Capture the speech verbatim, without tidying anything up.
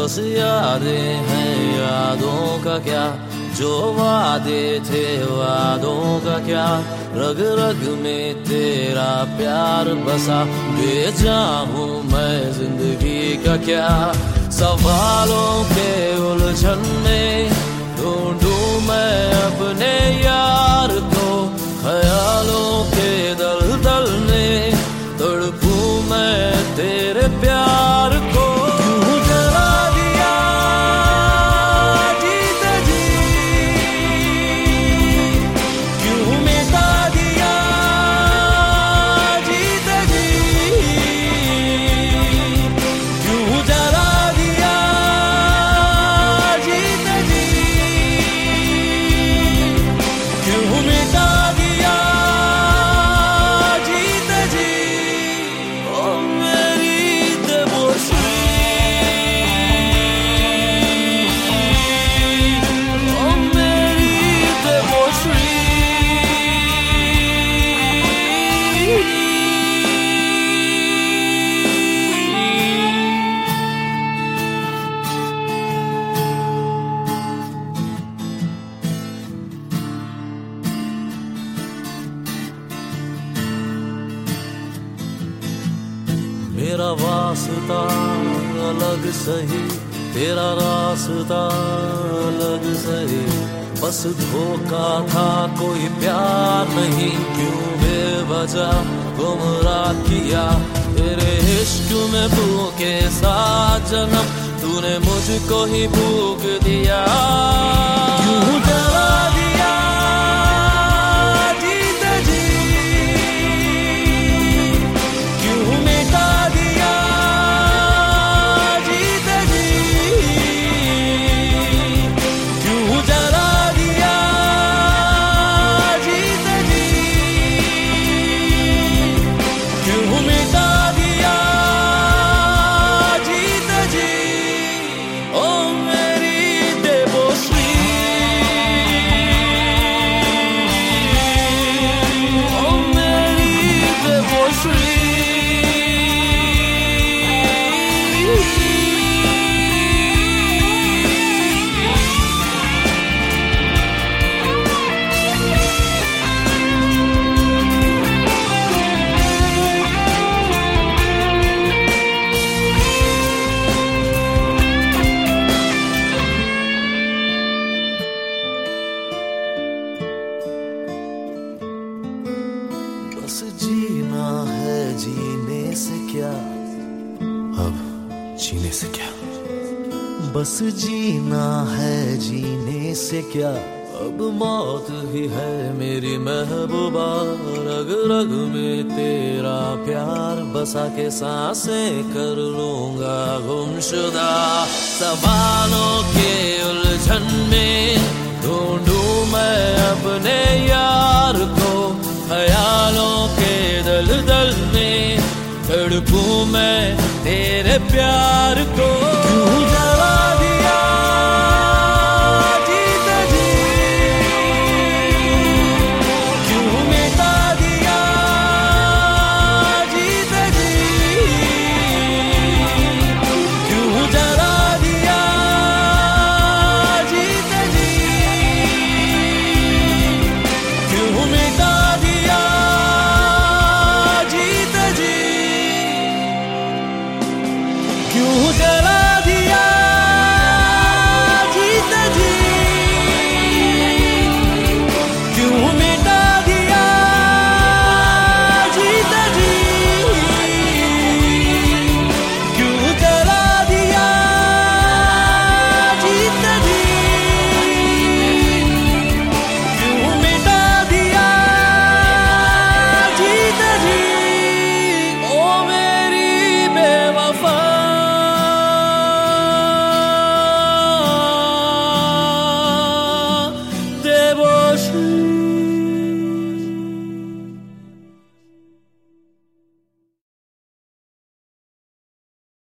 बस यादें हैं यादों का क्या, जो वादे थे वादों का क्या, रग रग में तेरा प्यार बसा, बेजान हूँ मैं जिंदगी का क्या। सवालों के उलझन में ढूंढूं मैं अपने यार को, ख्यालों के दलदल में तड़पूं मैं तेरे प्यार को। क्यों जला दिया जीते जी, क्यों मिटा दिया जीते जी, क्यों जला दिया जीते जी, क्यों मिटा दिया जीते जी। ओ मेरी देवोश्री, ओ मेरी देवोश्री। मेरा वास्ता अलग सही, तेरा रास्ता अलग सही, बस धोखा था कोई प्यार नहीं। क्यों बेवजह गुमराह किया, तेरे इश्क में भूखे सात जन्म तूने मुझको ही भूख दिया। क्यों जला दिया जीते जी, क्यों मिटा दिया जीते जी, क्यों जला दिया जीते जी, क्यों मिटा दिया जीते जी। ओ मेरी देवोश्री, ओ मेरी देवोश्री। बस जीना है जीने से क्या, अब जीने से क्या, बस जीना है जीने से क्या, अब मौत ही है मेरी महबूबा। रग रग में तेरा प्यार बसा के सांसें कर लूंगा गुमशुदा। सवालों के उलझन में ढूंढूं मैं अपने यार को, ख्यालों के दलदल में तड़पूं मैं तेरे प्यार को।